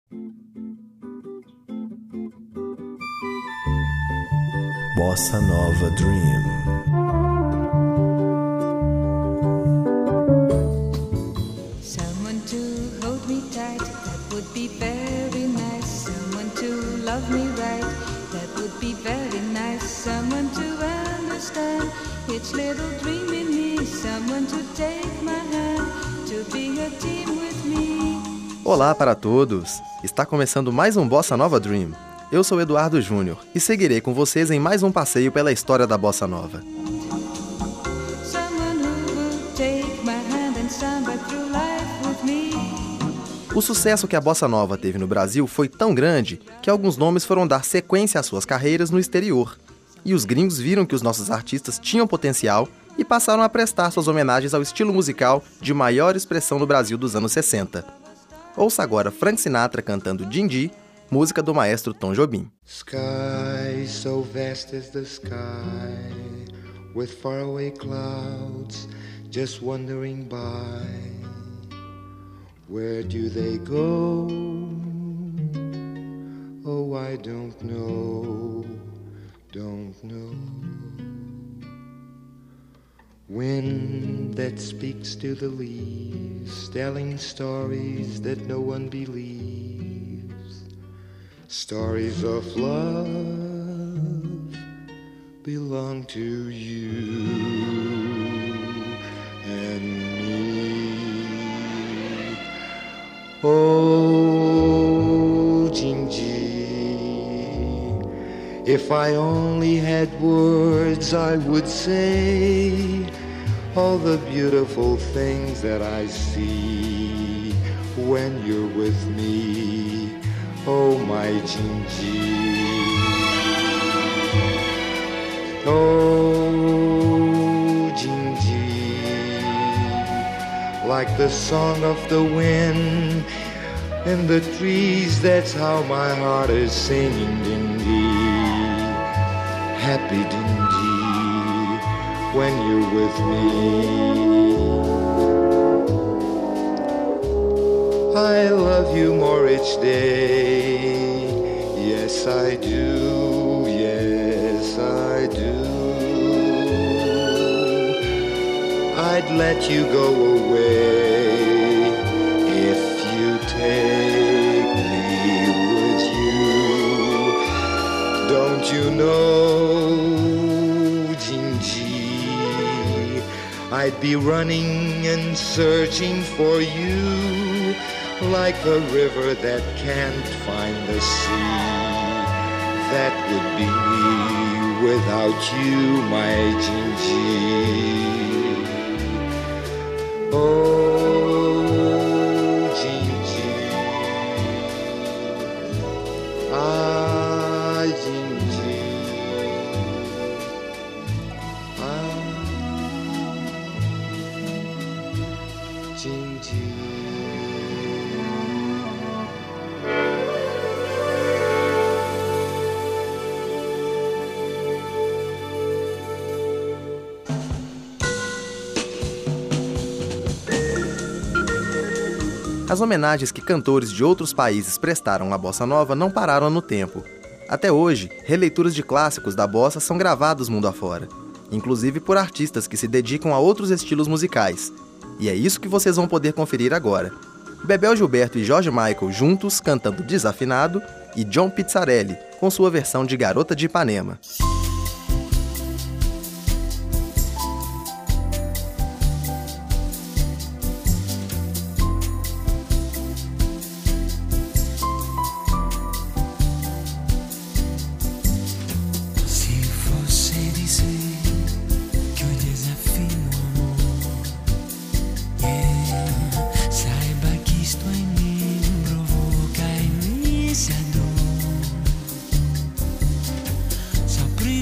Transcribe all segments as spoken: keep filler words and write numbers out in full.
Bossa Nova Dream. Someone to hold me tight, that would be very nice. Someone to love me right, that would be very nice. Someone to understand each little dream in me. Someone to take my hand, to be a team with me. Olá para todos! Está começando mais um Bossa Nova Dream. Eu sou Eduardo Júnior e seguirei com vocês em mais um passeio pela história da Bossa Nova. O sucesso que a Bossa Nova teve no Brasil foi tão grande que alguns nomes foram dar sequência às suas carreiras no exterior. E os gringos viram que os nossos artistas tinham potencial e passaram a prestar suas homenagens ao estilo musical de maior expressão no Brasil dos anos sessenta. Ouça agora Frank Sinatra cantando Din-Din, música do maestro Tom Jobim. Sky so vast as the sky, with faraway clouds just wandering by. Where do they go? Oh, I don't know, don't know. Wind that speaks to the leaves, telling stories that no one believes. Stories of love belong to you and me. Oh, Din-Din, if I only had words I would say all the beautiful things that I see when you're with me. Oh, my Din-Din. Oh, Din-Din, like the song of the wind in the trees, that's how my heart is singing Din-Din. Happy Din-Din when you're with me. I love you more each day. Yes, I do. Yes, I do. I'd let you go away if you take me with you. Don't you know, Din-Din, I'd be running and searching for you, like a river that can't find the sea. That would be me without you, my Din-Din. Oh, Din-Din. Ah, Din-Din. Ah, Din-Din. As homenagens que cantores de outros países prestaram à Bossa Nova não pararam no tempo. Até hoje, releituras de clássicos da bossa são gravados mundo afora, inclusive por artistas que se dedicam a outros estilos musicais. E é isso que vocês vão poder conferir agora. Bebel Gilberto e Jorge Michael juntos cantando Desafinado e John Pizzarelli com sua versão de Garota de Ipanema. Só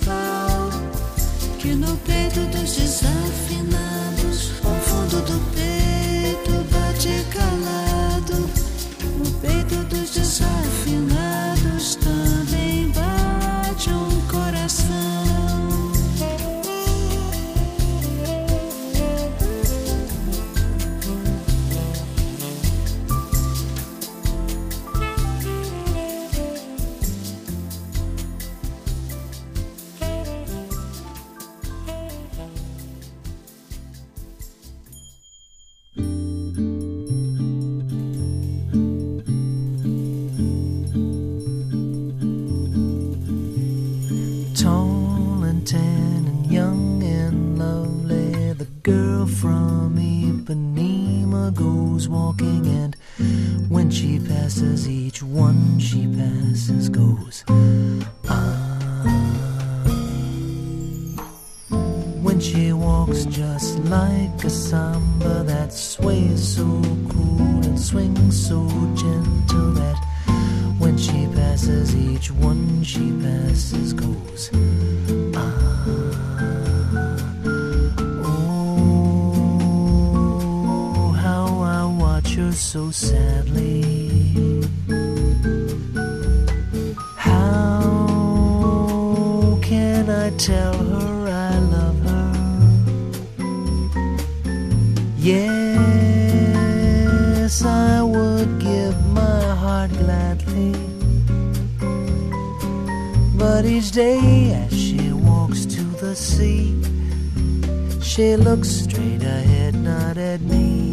principal, que no peito dos desafinados, ao fundo do peito bate calado. No peito dos desafinados também bate um coração. Walking, and when she passes, each one she passes goes ah. When she walks just like a samba that sways so cool and swings so gentle, that when she passes, each one she passes goes ah. So sadly, how can I tell her I love her? Yes, I would give my heart gladly, but each day as she walks to the sea, she looks straight ahead, not at me.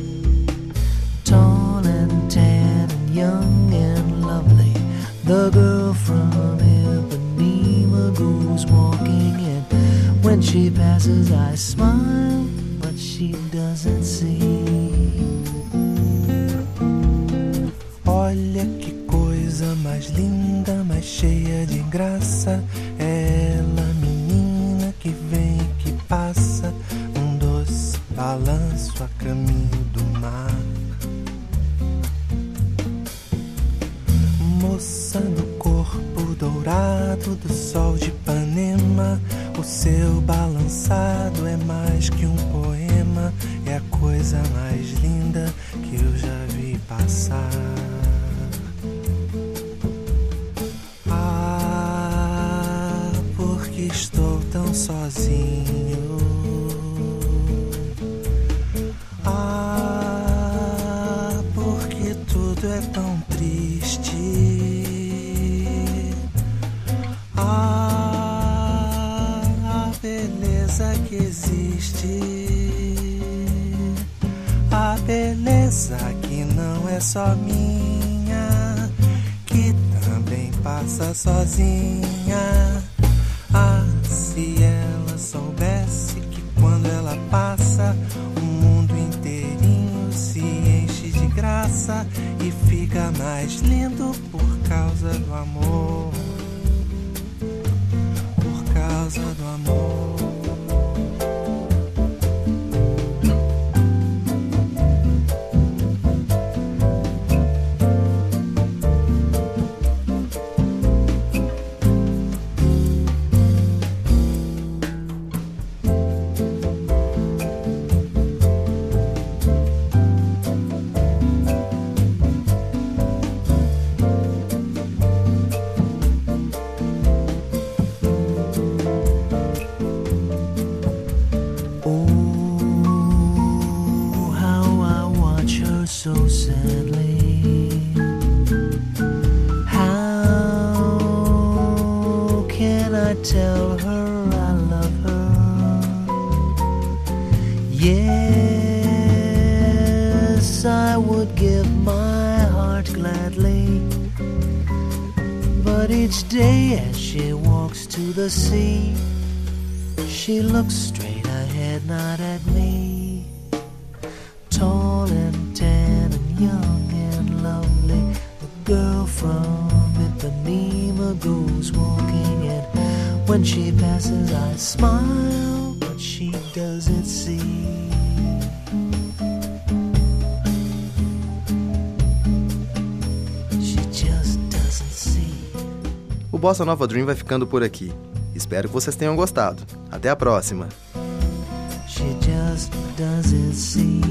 Tall and tan and young and lovely, the girl from Ipanema goes walking, and when she passes I smile, but she doesn't see. Olha que coisa mais linda, mais cheia de graça, ela, menina que vem e que passa, um doce balanço a caminho do mar. Moça do corpo dourado do sol de Ipanema, o seu balançado é mais que um poema, é a coisa mais linda que eu já vi passar. Ah, porque estou tão sozinho. Ah, porque tudo é tão triste. Ah, a beleza que existe, a beleza que não é só minha, que também passa sozinha. Ah, se ela soubesse que quando ela passa, o mundo inteirinho se enche de graça e fica mais lindo por causa do amor. Por causa do amor. So sadly, how can I tell her I love her? Yes, I would give my heart gladly, but each day as she walks to the sea, she looks straight ahead, not at me. Tall and tan and young and lovely, the girl from Ipanema goes walking, and when she passes I smile, but she doesn't see. She just doesn't see. O Bossa Nova Dream vai ficando por aqui. Espero que vocês tenham gostado. Até a próxima! She just doesn't see